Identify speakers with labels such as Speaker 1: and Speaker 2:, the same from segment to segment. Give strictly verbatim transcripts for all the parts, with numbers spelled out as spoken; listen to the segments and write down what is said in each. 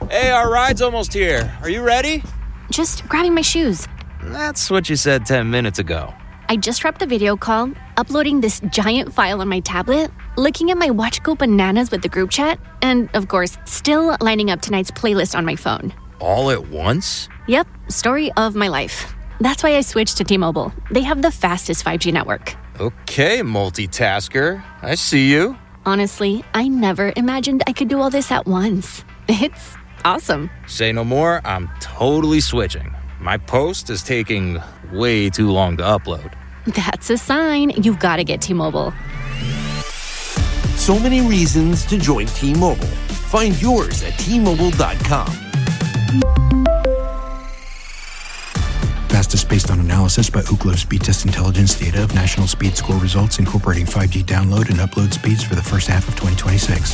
Speaker 1: Hey, our ride's almost here. Are you ready?
Speaker 2: Just grabbing my shoes.
Speaker 1: That's what you said ten minutes ago.
Speaker 2: I just wrapped the video call, uploading this giant file on my tablet, looking at my Watch Go Bananas with the group chat, and, of course, still lining up tonight's playlist on my phone.
Speaker 1: All at once?
Speaker 2: Yep, story of my life. That's why I switched to T-Mobile. They have the fastest five G network.
Speaker 1: Okay, multitasker. I see you.
Speaker 2: Honestly, I never imagined I could do all this at once. It's awesome.
Speaker 1: Say no more, I'm totally switching. My post is taking way too long to upload.
Speaker 2: That's a sign you've got to get T-Mobile.
Speaker 3: So many reasons to join T-Mobile. Find yours at T Mobile dot com.
Speaker 4: Fastest based on analysis by Ookla Speed Test Intelligence data of national speed score results incorporating five G download and upload speeds for the first half of twenty twenty-six.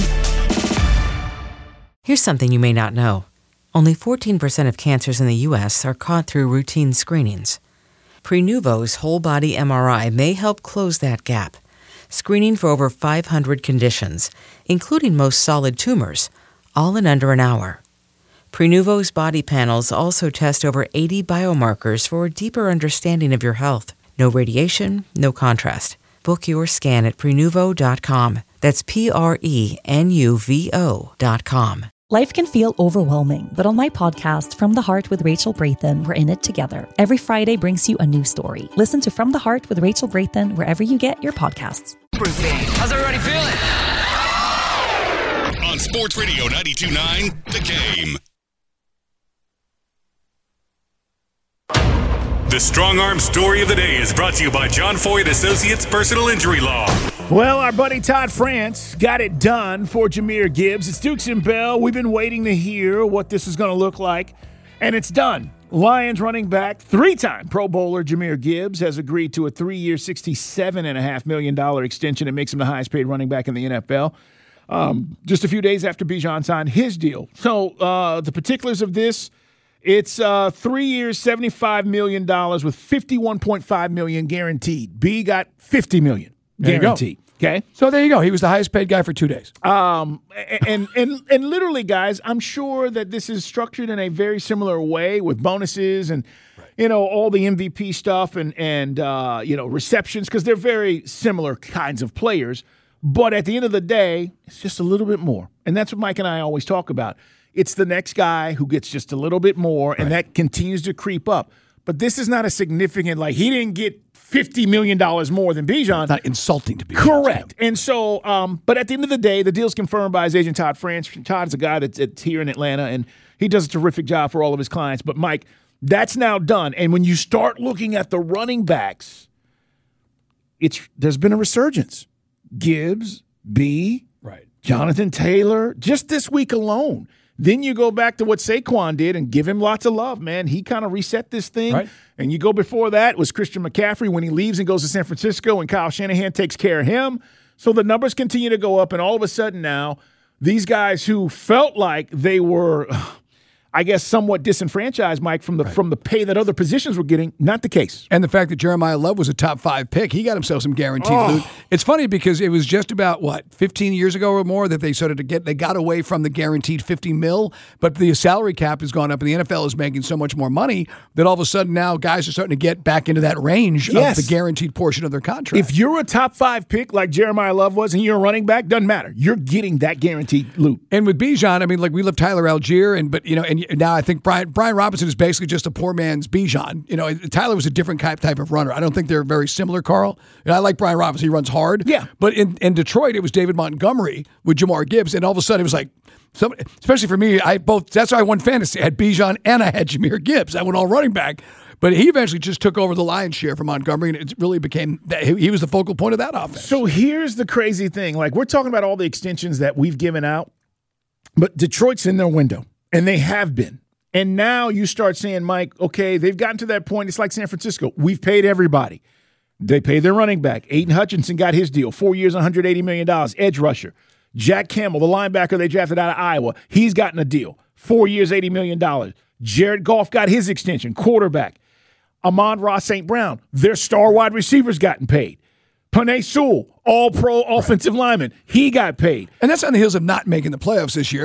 Speaker 5: Here's something you may not know. Only fourteen percent of cancers in the U S are caught through routine screenings. Prenuvo's whole-body M R I may help close that gap, screening for over five hundred conditions, including most solid tumors, all in under an hour. Prenuvo's body panels also test over eighty biomarkers for a deeper understanding of your health. No radiation, no contrast. Book your scan at Prenuvo dot com. That's P R E N U V O dot com.
Speaker 6: Life can feel overwhelming, but on my podcast, From the Heart with Rachel Brathen, we're in it together. Every Friday brings you a new story. Listen to From the Heart with Rachel Brathen wherever you get your podcasts.
Speaker 7: How's everybody feeling?
Speaker 8: On Sports Radio ninety-two point nine, The Game. The Strong Arm Story of the Day is brought to you by John Foy Associates Personal Injury Law.
Speaker 9: Well, our buddy Todd France got it done for Jahmyr Gibbs. It's Dukes and Bell. We've been waiting to hear what this is going to look like, and it's done. Lions running back, three-time Pro Bowler Jahmyr Gibbs has agreed to a three-year, sixty-seven point five million dollars extension. It makes him the highest-paid running back in the N F L. Um, just a few days after Bijan signed his deal. So uh, the particulars of this, it's uh, three years, seventy-five million dollars with fifty-one point five million dollars guaranteed. B got fifty million dollars guaranteed. Okay,
Speaker 10: so there you go. He was the highest paid guy for two days.
Speaker 9: Um, and and and literally, guys, I'm sure that this is structured in a very similar way with bonuses and right. you know all the M V P stuff and and uh, you know receptions because they're very similar kinds of players. But at the end of the day, it's just a little bit more, and that's what Mike and I always talk about. It's the next guy who gets just a little bit more, and right. that continues to creep up. But this is not a significant, like, he didn't get fifty million dollars more than Bijan.
Speaker 10: It's not insulting to Bijan.
Speaker 9: Correct. And so, um, but at the end of the day, the deal's confirmed by his agent, Todd France. Todd's a guy that's, that's here in Atlanta, and he does a terrific job for all of his clients. But, Mike, that's now done. And when you start looking at the running backs, it's there's been a resurgence. Gibbs, B,
Speaker 10: right.
Speaker 9: Jonathan Taylor, just this week alone. Then you go back to what Saquon did and give him lots of love, man. He kind of reset this thing.
Speaker 10: Right.
Speaker 9: And you go before that was Christian McCaffrey when he leaves and goes to San Francisco, and Kyle Shanahan takes care of him. So the numbers continue to go up, and all of a sudden now, these guys who felt like they were, I guess, somewhat disenfranchised, Mike, from the right. from the pay that other positions were getting, not the case.
Speaker 10: And the fact that Jeremiah Love was a top five pick, he got himself some guaranteed
Speaker 9: oh.
Speaker 10: loot. It's funny because it was just about, what, fifteen years ago or more that they started to get, they got away from the guaranteed fifty mil, but the salary cap has gone up and the N F L is making so much more money that all of a sudden now guys are starting to get back into that range
Speaker 9: yes.
Speaker 10: of the guaranteed portion of their contract.
Speaker 9: If you're a top five pick like Jeremiah Love was and you're a running back, doesn't matter. You're getting that guaranteed loot.
Speaker 10: And with Bijan, I mean, like we love Tyler Algier, and but you know, and now I think Brian Brian Robinson is basically just a poor man's Bijan. You know, Tyler was a different type type of runner. I don't think they're very similar, Carl. And I like Brian Robinson; he runs hard.
Speaker 9: Yeah.
Speaker 10: But in, in Detroit, it was David Montgomery with Jahmyr Gibbs, and all of a sudden it was like, some, especially for me, I both. That's why I won fantasy. I had Bijan and I had Jahmyr Gibbs. I went all running back. But he eventually just took over the lion's share from Montgomery, and it really became that he was the focal point of that offense.
Speaker 9: So here's the crazy thing: like we're talking about all the extensions that we've given out, but Detroit's in their window, and they have been. And now you start saying, Mike, okay, they've gotten to that point. It's like San Francisco. We've paid everybody. They paid their running back. Aiden Hutchinson got his deal, four years, one hundred eighty million dollars, edge rusher. Jack Campbell, the linebacker they drafted out of Iowa, he's gotten a deal, four years, eighty million dollars. Jared Goff got his extension, quarterback. Amon-Ra Saint Brown, their star wide receivers gotten paid. Penei Sewell, all-pro offensive lineman, he got paid.
Speaker 10: And that's on the heels of not making the playoffs this year, but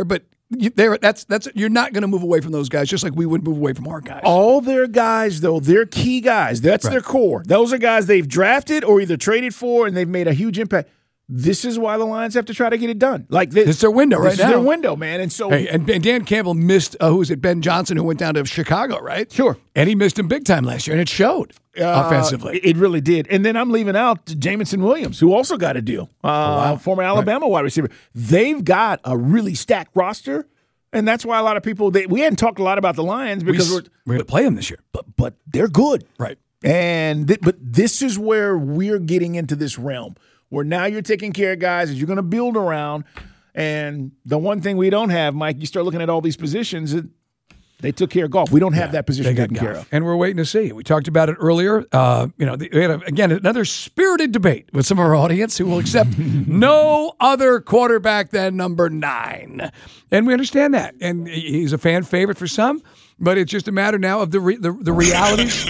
Speaker 10: you, that's that's you're not going to move away from those guys, just like we would move away from our guys.
Speaker 9: All their guys, though, they're key guys. That's
Speaker 10: Right.
Speaker 9: their core. Those are guys they've drafted or either traded for, and they've made a huge impact. This is why the Lions have to try to get it done. Like this,
Speaker 10: It's their window right
Speaker 9: this
Speaker 10: now.
Speaker 9: is their window, man. And so,
Speaker 10: Hey, and, and Dan Campbell missed, uh, who was it, Ben Johnson, who went down to Chicago, right?
Speaker 9: Sure.
Speaker 10: And he missed him big time last year, and it showed
Speaker 9: uh,
Speaker 10: offensively.
Speaker 9: it really did. And then I'm leaving out Jamison Williams, who also got a deal. Uh,
Speaker 10: wow.
Speaker 9: Former Alabama wide receiver. They've got a really stacked roster, and that's why a lot of people. They, we hadn't talked a lot about the Lions because
Speaker 10: we,
Speaker 9: we're
Speaker 10: we're going to play them this year.
Speaker 9: but but they're good.
Speaker 10: Right.
Speaker 9: And th- but this is where we're getting into this realm where now you're taking care of guys that you're going to build around. And the one thing we don't have, Mike, you start looking at all these positions, it, they took care of golf. We don't have
Speaker 10: Yeah,
Speaker 9: that position
Speaker 10: they got
Speaker 9: taken care
Speaker 10: golf.
Speaker 9: of.
Speaker 10: And we're waiting to see. We talked about it earlier. Uh, you know, we had, a, again, another spirited debate with some of our audience who will accept no other quarterback than number nine. And we understand that. And he's a fan favorite for some, but it's just a matter now of the re, the, the realities,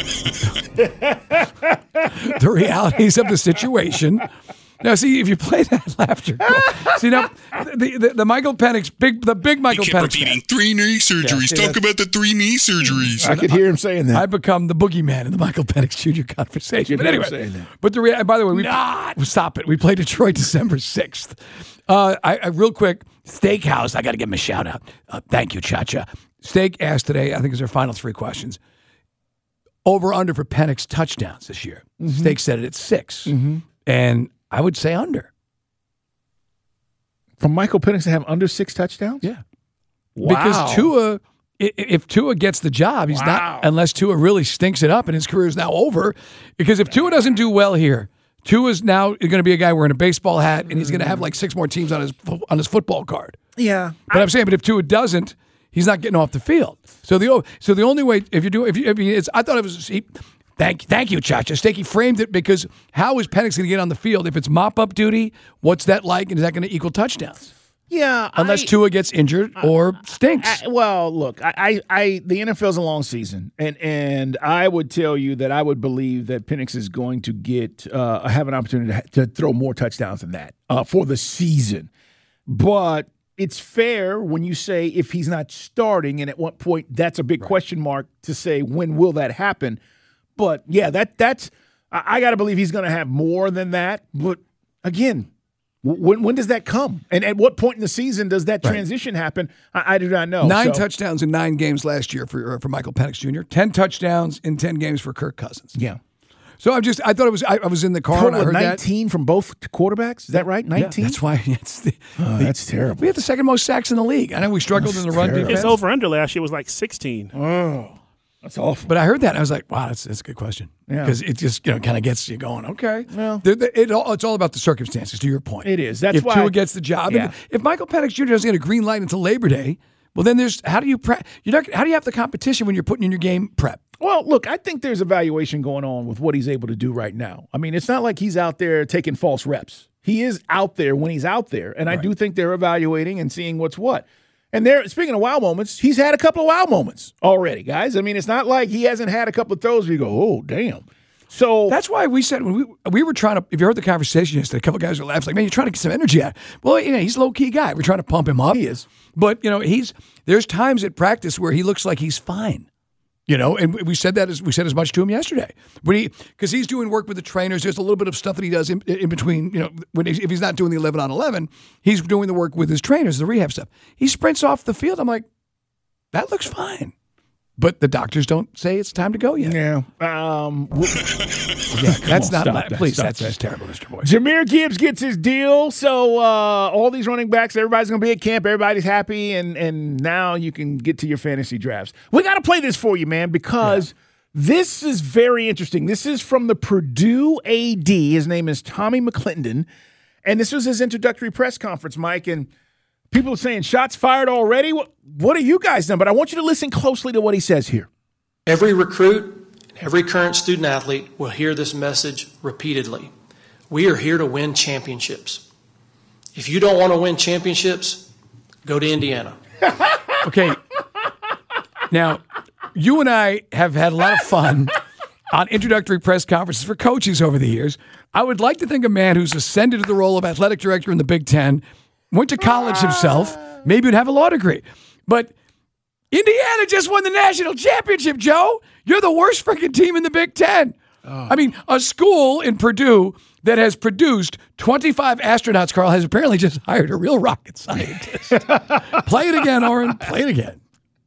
Speaker 10: the realities of the situation. Now, see, if you play that laughter, see now the, the the Michael Penix big the big Michael
Speaker 11: He kept
Speaker 10: Penix
Speaker 11: repeating
Speaker 10: fan.
Speaker 11: three knee surgeries.
Speaker 10: Yeah,
Speaker 11: Talk about the three knee surgeries.
Speaker 9: I could hear him saying that.
Speaker 10: I become the boogeyman in the Michael Penix Junior conversation. But
Speaker 9: hear him
Speaker 10: anyway,
Speaker 9: saying that.
Speaker 10: but the rea- by the way, we
Speaker 9: Not.
Speaker 10: stop it. We play Detroit December sixth. Uh, I, I real quick, Steakhouse. I got to give him a shout out. Uh, thank you, Cha-Cha. Steak asked today. I think it's our final three questions. Over under for Penix touchdowns this year.
Speaker 9: Mm-hmm.
Speaker 10: Steak said it at six,
Speaker 9: Mm-hmm.
Speaker 10: and I would say under.
Speaker 9: For Michael Penix to have under six touchdowns?
Speaker 10: Yeah.
Speaker 9: Wow.
Speaker 10: Because Tua, i- if Tua gets the job, he's
Speaker 9: Wow.
Speaker 10: not, unless Tua really stinks it up and his career is now over. Because if Tua doesn't do well here, Tua's now going to be a guy wearing a baseball hat and he's going to have like six more teams on his on his football card.
Speaker 9: Yeah.
Speaker 10: But I, I'm saying, but if Tua doesn't, he's not getting off the field. So the so the only way, if you do, if you, I mean, it's, I thought it was. He, Thank, thank you, Cha-Cha. Stakey framed it because how is Penix going to get on the field if it's mop-up duty? What's that like, and is that going to equal touchdowns?
Speaker 9: Yeah,
Speaker 10: Unless
Speaker 9: I,
Speaker 10: Tua gets injured or stinks.
Speaker 9: I, well, look, I, I, I, the N F L's a long season, and and I would tell you that I would believe that Penix is going to get uh, have an opportunity to, to throw more touchdowns than that uh, for the season. But it's fair when you say if he's not starting, and at what point that's a big right. question mark to say when will that happen. But yeah, that that's I, I got to believe he's going to have more than that. But again. When when does that come? And at what point in the season does that transition right. happen? I, I do not know.
Speaker 10: Nine
Speaker 9: so.
Speaker 10: touchdowns in nine games last year for for Michael Penix Junior Ten touchdowns in ten games for Kirk Cousins.
Speaker 9: Yeah.
Speaker 10: So I'm just I thought it was I, I was in the car
Speaker 9: Total
Speaker 10: and I heard
Speaker 9: nineteen
Speaker 10: that.
Speaker 9: from both quarterbacks. Is that right? Nineteen.
Speaker 10: Yeah, that's why it's the,
Speaker 9: oh,
Speaker 10: the,
Speaker 9: that's terrible.
Speaker 10: We had the second most sacks in the league. I know we struggled
Speaker 9: that's
Speaker 10: in the run
Speaker 9: terrible.
Speaker 10: defense.
Speaker 12: His over under last year was like sixteen.
Speaker 9: Oh. That's awful.
Speaker 10: But I heard that and I was like, wow, that's, that's a good question.
Speaker 9: Yeah.
Speaker 10: Because it just you know kind of gets you going, okay.
Speaker 9: Well,
Speaker 10: the, the, it all, it's all about the circumstances, to your point.
Speaker 9: It is. That's
Speaker 10: if
Speaker 9: why.
Speaker 10: Tua gets the job.
Speaker 9: Yeah.
Speaker 10: And if Michael Penix Junior doesn't get a green light until Labor Day, well, then there's how do you pre- you're not how do you have the competition when you're putting in your game prep?
Speaker 9: Well, look, I think there's evaluation going on with what he's able to do right now. I mean, it's not like he's out there taking false reps. He is out there when he's out there, and I right. do think they're evaluating and seeing what's what. And there, speaking of wow moments, he's had a couple of wow moments already, guys. I mean, it's not like he hasn't had a couple of throws where you go, oh, damn. So
Speaker 10: that's why we said when we we were trying to. If you heard the conversation yesterday, a couple of guys were laughing like, "Man, you're trying to get some energy out." Well, you know, he's a low key guy. We're trying to pump him up.
Speaker 9: He is,
Speaker 10: but you know, he's there's times at practice where he looks like he's fine. You know, and we said that as we said as much to him yesterday. When he because he's doing work with the trainers. There's a little bit of stuff that he does in, in between. You know, when he's, if he's not doing the eleven on eleven, he's doing the work with his trainers, the rehab stuff. He sprints off the field. I'm like, that looks fine. But the doctors don't say it's time to go yet.
Speaker 9: Yeah. Um,
Speaker 10: yeah that's
Speaker 9: on,
Speaker 10: not, la-
Speaker 9: that,
Speaker 10: please,
Speaker 9: stop
Speaker 10: that's
Speaker 9: that.
Speaker 10: just terrible, Mister Boyd.
Speaker 9: Jahmyr Gibbs gets his deal. So uh, all these running backs, everybody's going to be at camp. Everybody's happy. And, and now you can get to your fantasy drafts. We got to play this for you, man, because yeah. this is very interesting. This is from the Purdue A D. His name is Tommy McClendon. And this was his introductory press conference, Mike. And people are saying, shots fired already? What, what are you guys done? But I want you to listen closely to what he says here.
Speaker 13: Every recruit, every current student athlete will hear this message repeatedly. We are here to win championships. If you don't want to win championships, go to Indiana.
Speaker 10: Okay. Now, you and I have had a lot of fun on introductory press conferences for coaches over the years. I would like to think a man who's ascended to the role of athletic director in the Big Ten, went to college himself, maybe you'd have a law degree. But Indiana just won the national championship, Joe. You're the worst freaking team in the Big Ten. Oh. I mean, a school in Purdue that has produced twenty-five astronauts, Carl, has apparently just hired a real rocket scientist. Play it again, Oren. Play it again.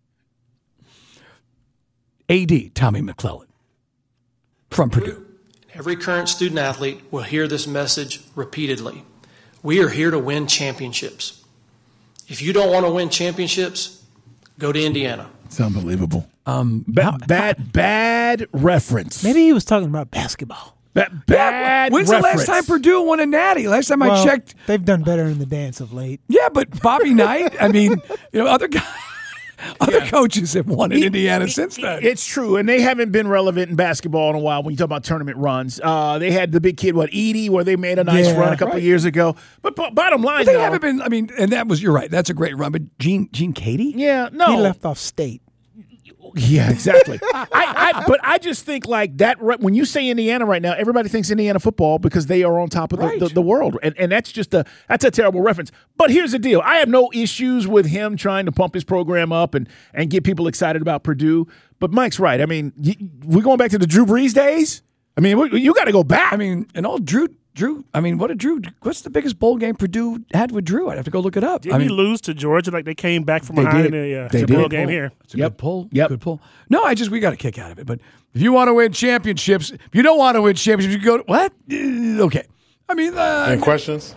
Speaker 10: A D Tommy McClellan from Purdue.
Speaker 13: Every current student athlete will hear this message repeatedly. We are here to win championships. If you don't want to win championships, go to Indiana.
Speaker 9: It's unbelievable.
Speaker 10: Um,
Speaker 9: ba-
Speaker 10: how,
Speaker 9: bad, bad reference.
Speaker 12: Maybe he was talking about basketball.
Speaker 9: Ba- bad.
Speaker 10: When's
Speaker 9: reference.
Speaker 10: the last time Purdue won a natty? Last time
Speaker 12: well,
Speaker 10: I checked,
Speaker 12: they've done better in the dance of late.
Speaker 10: Yeah, but Bobby Knight. I mean, you know, other guys. Other yeah. coaches have won in Indiana since then.
Speaker 9: It's true, and they haven't been relevant in basketball in a while when you talk about tournament runs. Uh, they had the big kid, what, Edey, where they made a nice yeah, run a couple
Speaker 10: right.
Speaker 9: of years ago. But b- bottom line,
Speaker 10: but they
Speaker 9: though,
Speaker 10: haven't been, I mean, and that was, you're right, that's a great run. But Gene Gene Katie?
Speaker 9: Yeah, no.
Speaker 12: He left off state.
Speaker 9: Yeah, exactly. I, I, but I just think like that, when you say Indiana right now, everybody thinks Indiana football because they are on top of the, right. the, the world. And, and that's just a, that's a terrible reference. But here's the deal. I have no issues with him trying to pump his program up and, and get people excited about Purdue. But Mike's right. I mean, we're going back to the Drew Brees days. I mean, we, you got to go back.
Speaker 10: I mean, and all Drew, Drew, I mean, what did Drew, what's the biggest bowl game Purdue had with Drew? I'd have to go look it up.
Speaker 12: Didn't
Speaker 10: I mean,
Speaker 12: he lose to Georgia? Like they came back from behind in the, uh, the bowl game here.
Speaker 10: It's a
Speaker 9: yep.
Speaker 10: good pull.
Speaker 9: Yep.
Speaker 10: Good pull. No, I just, we got a kick out of it. But if you want to win championships, if you don't want to win championships, you go to, what? Okay. I mean, uh,
Speaker 14: any questions?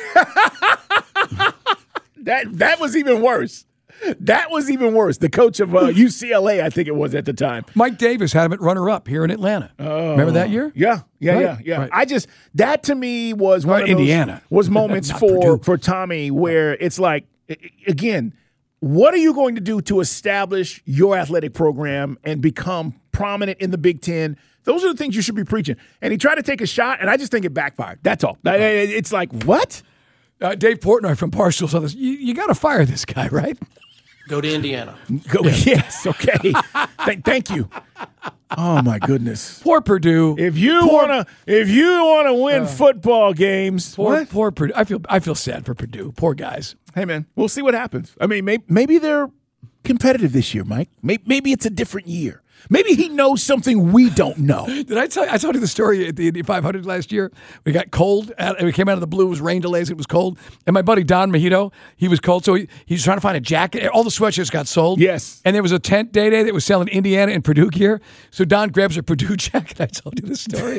Speaker 9: that that was even worse. That was even worse. The coach of uh, U C L A, I think it was at the time.
Speaker 10: Mike Davis had him at runner-up here in Atlanta.
Speaker 9: Oh.
Speaker 10: Remember that year?
Speaker 9: Yeah, yeah,
Speaker 10: right.
Speaker 9: yeah, yeah.
Speaker 10: Right.
Speaker 9: I just that to me was one
Speaker 10: right,
Speaker 9: of those,
Speaker 10: Indiana
Speaker 9: was moments for
Speaker 10: Purdue.
Speaker 9: for Tommy where it's like, again, what are you going to do to establish your athletic program and become prominent in the Big Ten? Those are the things you should be preaching. And he tried to take a shot, and I just think it backfired. That's all. It's like, what?
Speaker 10: Uh, Dave Portnoy from Barstool saw this. You, you got to fire this guy, right?
Speaker 13: Go to Indiana.
Speaker 9: Go, yes, okay. Th- thank you. Oh my goodness.
Speaker 10: Poor Purdue.
Speaker 9: If you
Speaker 10: poor,
Speaker 9: wanna, if you wanna win uh, football games,
Speaker 10: poor,
Speaker 9: what?
Speaker 10: poor Purdue. I feel, I feel sad for Purdue. Poor guys.
Speaker 9: Hey man, we'll see what happens. I mean, maybe, maybe they're competitive this year, Mike. Maybe, maybe it's a different year. Maybe he knows something we don't know.
Speaker 10: Did I tell you? I told you the story at the Indy five hundred last year. We got cold. And we came out of the blue. It was rain delays. It was cold. And my buddy Don Mojito, he was cold. So he, he was trying to find a jacket. All the sweatshirts got sold.
Speaker 9: Yes.
Speaker 10: And there was a tent day day that was selling Indiana and Purdue gear. So Don grabs a Purdue jacket. I told you the story.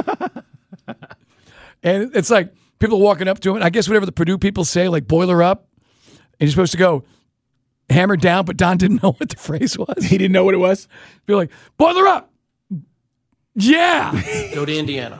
Speaker 10: And it's like people walking up to him. And I guess whatever the Purdue people say, like boiler up. And you're supposed to go hammered down, but Don didn't know what the phrase was.
Speaker 9: He didn't know what it was?
Speaker 10: Be like, boiler up. Yeah.
Speaker 13: Go to Indiana.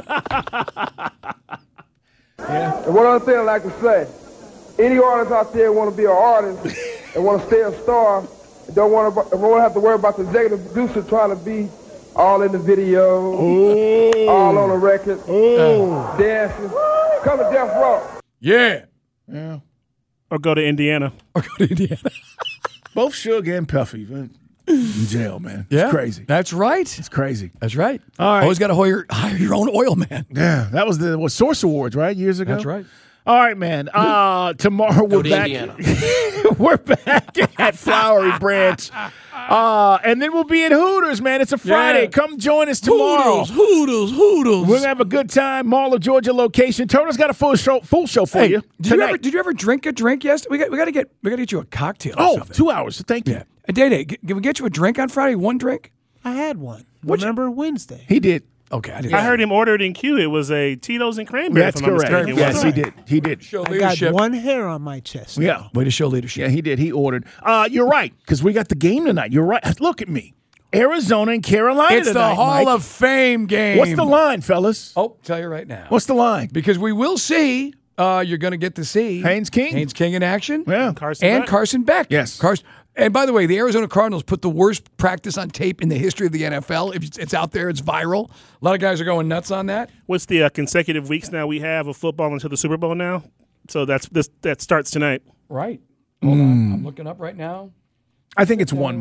Speaker 15: Yeah. And one other thing I'd like to say, any artist out there want to be an artist and want to stay a star, and don't want to, don't have to worry about the executive producer trying to be all in the video, Ooh. all on the record, Ooh. dancing. Come to Death Row.
Speaker 10: Yeah.
Speaker 9: Yeah.
Speaker 12: Or go to Indiana.
Speaker 10: Or go to Indiana.
Speaker 9: Both Suge and Puffy in jail, man.
Speaker 10: Yeah,
Speaker 9: it's crazy.
Speaker 10: That's right.
Speaker 9: It's crazy.
Speaker 10: That's right.
Speaker 9: All right.
Speaker 10: Always got to hire, hire your own oil man.
Speaker 9: Yeah, that was the what, Source Awards, right? Years ago.
Speaker 10: That's right.
Speaker 9: All right, man. Uh, tomorrow we're back. We're back at Flowery Branch. Uh, and then we'll be at Hooters, man. It's a Friday. Yeah. Come join us tomorrow.
Speaker 10: Hooters, Hooters, Hooters.
Speaker 9: We're going to have a good time. Mall of Georgia location. Turner's got a full show, full show for
Speaker 10: hey,
Speaker 9: you
Speaker 10: did
Speaker 9: tonight.
Speaker 10: You ever, did you ever drink a drink yesterday? We got, we got to get we got to get you a cocktail. Or
Speaker 9: oh,
Speaker 10: something.
Speaker 9: two hours. Thank you.
Speaker 10: Yeah. A day day. Can we get you a drink on Friday? One drink?
Speaker 12: I had one.
Speaker 10: What'd
Speaker 12: Remember you? Wednesday?
Speaker 9: He did.
Speaker 10: Okay, I, didn't
Speaker 12: I heard him order it in Q. It was a Tito's and cranberry.
Speaker 9: That's correct. Yes, he did. He did.
Speaker 12: Show I got one hair on my chest.
Speaker 9: Yeah.
Speaker 12: Now.
Speaker 10: Way to show leadership.
Speaker 9: Yeah, he did. He ordered. Uh, you're right, because we got the game tonight. You're right. Look at me. Arizona and Carolina
Speaker 10: It's
Speaker 9: tonight,
Speaker 10: the Hall
Speaker 9: Mike.
Speaker 10: of Fame game.
Speaker 9: What's the line, fellas?
Speaker 10: Oh, tell you right now.
Speaker 9: What's the line?
Speaker 10: Because we will see, uh, you're going to get to see
Speaker 9: Haynes King.
Speaker 10: Haynes King in action.
Speaker 9: Yeah.
Speaker 12: Carson
Speaker 10: and
Speaker 12: Beck.
Speaker 10: Carson Beck.
Speaker 9: Yes.
Speaker 10: Carson. And by the way, the Arizona Cardinals put the worst practice on tape in the history of the N F L. If it's out there, it's viral. A lot of guys are going nuts on that.
Speaker 12: What's the uh, consecutive weeks now we have of football until the Super Bowl now? So that's this that starts tonight.
Speaker 10: Right. Hold mm. on. I'm looking up right now.
Speaker 9: I think it's one, Mike.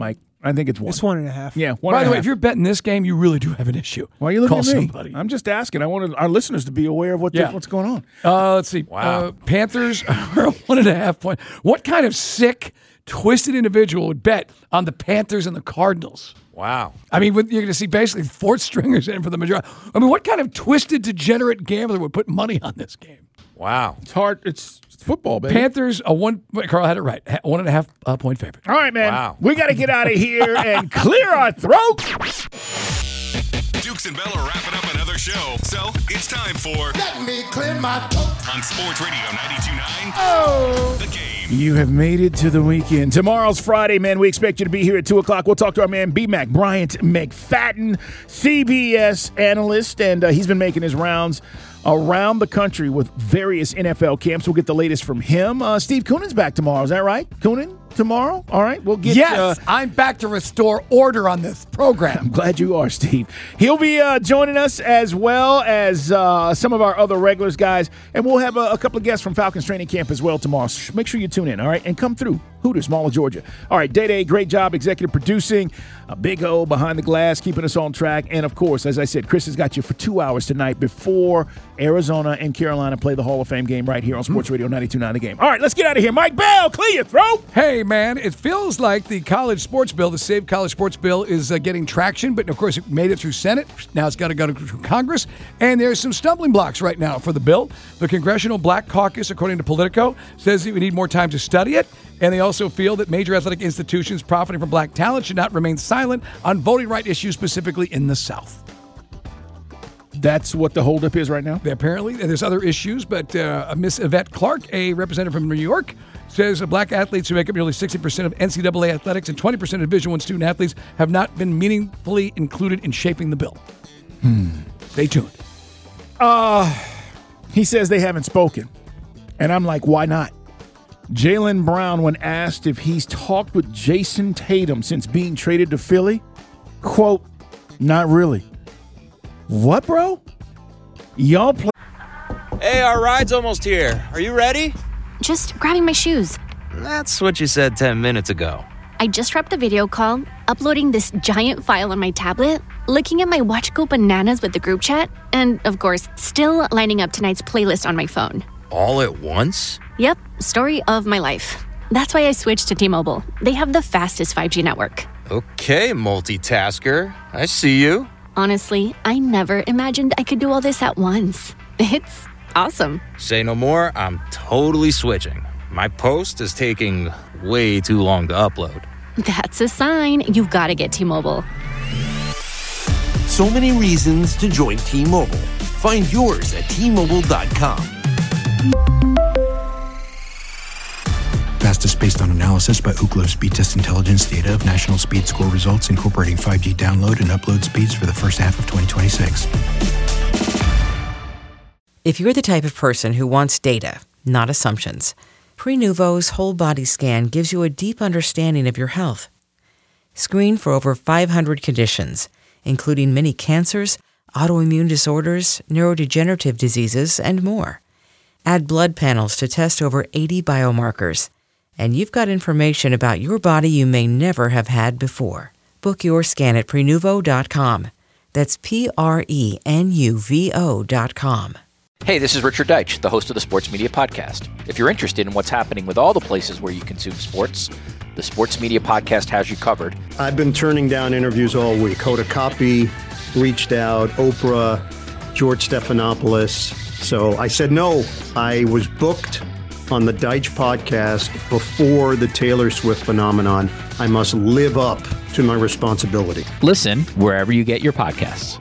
Speaker 9: I think it's one.
Speaker 14: It's one and a half.
Speaker 9: Yeah, one
Speaker 10: By
Speaker 9: and
Speaker 10: the
Speaker 9: a
Speaker 10: way,
Speaker 9: half.
Speaker 10: if you're betting this game, you really do have an issue.
Speaker 9: Why are you looking
Speaker 10: Call
Speaker 9: at me?
Speaker 10: somebody.
Speaker 9: I'm just asking. I wanted our listeners to be aware of what
Speaker 10: Yeah.
Speaker 9: what's going on.
Speaker 10: Uh, let's see.
Speaker 1: Wow.
Speaker 10: Uh, Panthers are one and a half point. What kind of sick, twisted individual would bet on the Panthers and the Cardinals?
Speaker 1: Wow.
Speaker 10: I mean, you're going to see basically fourth stringers in for the majority. I mean, what kind of twisted, degenerate gambler would put money on this game?
Speaker 1: Wow.
Speaker 9: It's hard. It's, it's football, baby.
Speaker 10: Panthers, a one. Wait, Carl had it right. ha- One and a half uh, point favorite.
Speaker 9: All right, man.
Speaker 1: Wow.
Speaker 9: We got to get out of here and clear our throat.
Speaker 8: Dukes and Bell are wrapping up another show, so it's time for
Speaker 16: Let me clear my throat.
Speaker 8: on Sports Radio ninety-two point nine.
Speaker 9: Oh.
Speaker 8: The Game.
Speaker 9: You have made it to the weekend. Tomorrow's Friday, man. We expect you to be here at two o'clock. We'll talk to our man B-Mac Bryant McFadden, C B S analyst, and uh, he's been making his rounds around the country with various N F L camps. We'll get the latest from him. Uh, Steve Coonan's back tomorrow. Is that right? Coonan tomorrow? All right. We'll get
Speaker 10: Yes,
Speaker 9: uh,
Speaker 10: I'm back to restore order on this program.
Speaker 9: I'm glad you are, Steve. He'll be uh, joining us as well as uh, some of our other regulars, guys. And we'll have a, a couple of guests from Falcons training camp as well tomorrow. So make sure you tune in, all right? And come through. Hooters, Mall of Georgia. All right, Day-Day, great job executive producing. A Big O behind the glass, keeping us on track. And, of course, as I said, Chris has got you for two hours tonight before Arizona and Carolina play the Hall of Fame game right here on Sports Radio ninety-two point nine The Game. All right, let's get out of here. Mike Bell, clear your throat.
Speaker 10: Hey, man, it feels like the college sports bill, the Save College Sports Bill, is uh, getting traction, but of course it made it through Senate. Now it's got to go to Congress, and there's some stumbling blocks right now for the bill. The Congressional Black Caucus, according to Politico, says that we need more time to study it, and they also feel that major athletic institutions profiting from black talent should not remain silent on voting right issues, specifically in the South.
Speaker 9: That's what the holdup is right now?
Speaker 10: Apparently, and there's other issues, but uh, Miss Yvette Clark, a representative from New York, says uh, black athletes who make up nearly sixty percent of N C double A athletics and twenty percent of Division I student athletes have not been meaningfully included in shaping the bill.
Speaker 9: Hmm.
Speaker 10: Stay tuned.
Speaker 9: Uh, he says they haven't spoken. And I'm like, why not? Jaylen Brown, when asked if he's talked with Jason Tatum since being traded to Philly, quote, not really. What, bro? Y'all play.
Speaker 1: Hey, our ride's almost here. Are you ready?
Speaker 2: Just grabbing my shoes.
Speaker 1: That's what you said ten minutes ago.
Speaker 2: I just wrapped a video call, uploading this giant file on my tablet, looking at my Watch Go Bananas with the group chat, and, of course, still lining up tonight's playlist on my phone.
Speaker 1: All at once?
Speaker 2: Yep, story of my life. That's why I switched to T-Mobile. They have the fastest five G network.
Speaker 1: Okay, multitasker. I see you.
Speaker 2: Honestly, I never imagined I could do all this at once. It's awesome.
Speaker 1: Say no more, I'm totally switching. My post is taking way too long to upload.
Speaker 2: That's a sign you've got to get T-Mobile.
Speaker 3: So many reasons to join T-Mobile. Find yours at T Mobile dot com.
Speaker 4: Fastest based on analysis by Ookla Speed Test Intelligence data of national speed score results incorporating five G download and upload speeds for the first half of twenty twenty-six.
Speaker 5: If you're the type of person who wants data, not assumptions, Prenuvo's whole body scan gives you a deep understanding of your health. Screen for over five hundred conditions, including many cancers, autoimmune disorders, neurodegenerative diseases, and more. Add blood panels to test over eighty biomarkers. And you've got information about your body you may never have had before. Book your scan at Prenuvo dot com. That's P R E N U V O dot com.
Speaker 17: Hey, this is Richard Deitch, the host of the Sports Media Podcast. If you're interested in what's happening with all the places where you consume sports, the Sports Media Podcast has you covered.
Speaker 18: I've been turning down interviews all week. Hoda Kotb reached out, Oprah, George Stephanopoulos. So I said no. I was booked on the Deitch podcast before the Taylor Swift phenomenon. I must live up to my responsibility.
Speaker 17: Listen wherever you get your podcasts.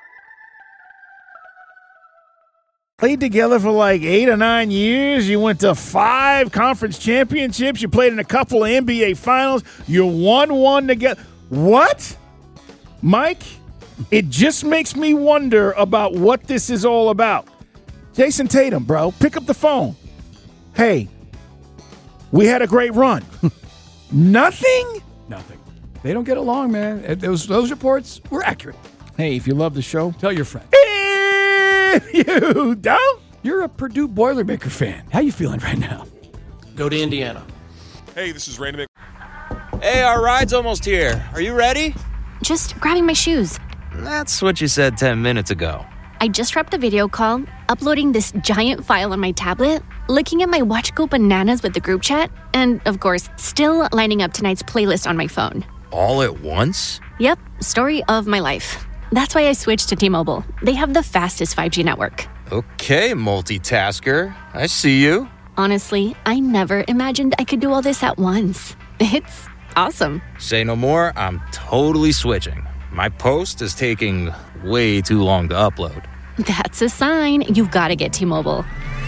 Speaker 9: Played together for like eight or nine years. You went to five conference championships. You played in a couple of N B A finals. You won one together. What? Mike, it just makes me wonder about what this is all about. Jason Tatum, bro, pick up the phone. Hey, we had a great run. Nothing?
Speaker 10: Nothing. They don't get along, man. And Those those reports were accurate.
Speaker 9: Hey, if you love the show,
Speaker 10: tell your friend.
Speaker 9: If you don't,
Speaker 10: you're a Purdue Boilermaker fan. How you feeling right now?
Speaker 13: Go to Indiana.
Speaker 11: Hey, this is Randy Mc...
Speaker 1: Hey, our ride's almost here. Are you ready?
Speaker 2: Just grabbing my shoes.
Speaker 1: That's what you said ten minutes ago.
Speaker 2: I just wrapped the video call, uploading this giant file on my tablet, looking at my Watch Go Bananas with the group chat, and, of course, still lining up tonight's playlist on my phone.
Speaker 1: All at once?
Speaker 2: Yep, story of my life. That's why I switched to T-Mobile. They have the fastest five G network.
Speaker 1: Okay, multitasker. I see you.
Speaker 2: Honestly, I never imagined I could do all this at once. It's awesome.
Speaker 1: Say no more, I'm totally switching. My post is taking way too long to upload.
Speaker 2: That's a sign you've got to get T-Mobile.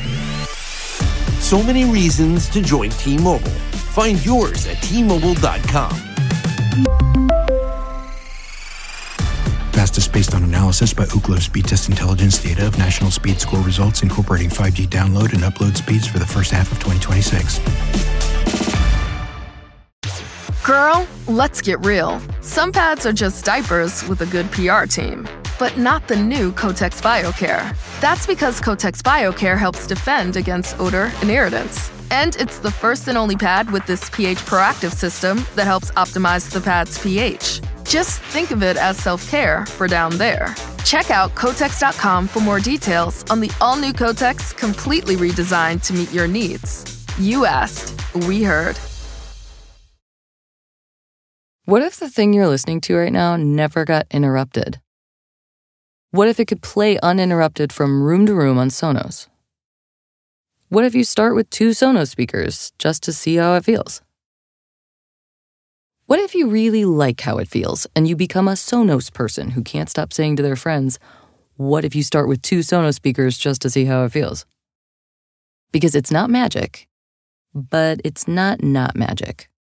Speaker 3: So many reasons to join T-Mobile. Find yours at T Mobile dot com.
Speaker 4: Fastest based on analysis by Ookla Speed Test Intelligence data of national speed score results incorporating five G download and upload speeds for the first half of twenty twenty-six.
Speaker 14: Girl, let's get real. Some pads are just diapers with a good P R team, but not the new Kotex BioCare. That's because Kotex BioCare helps defend against odor and irritants. And it's the first and only pad with this pH proactive system that helps optimize the pad's pH. Just think of it as self-care for down there. Check out Kotex dot com for more details on the all-new Kotex, completely redesigned to meet your needs. You asked, we heard.
Speaker 16: What if the thing you're listening to right now never got interrupted? What if it could play uninterrupted from room to room on Sonos? What if you start with two Sonos speakers just to see how it feels? What if you really like how it feels and you become a Sonos person who can't stop saying to their friends, what if you start with two Sonos speakers just to see how it feels? Because it's not magic, but it's not not magic.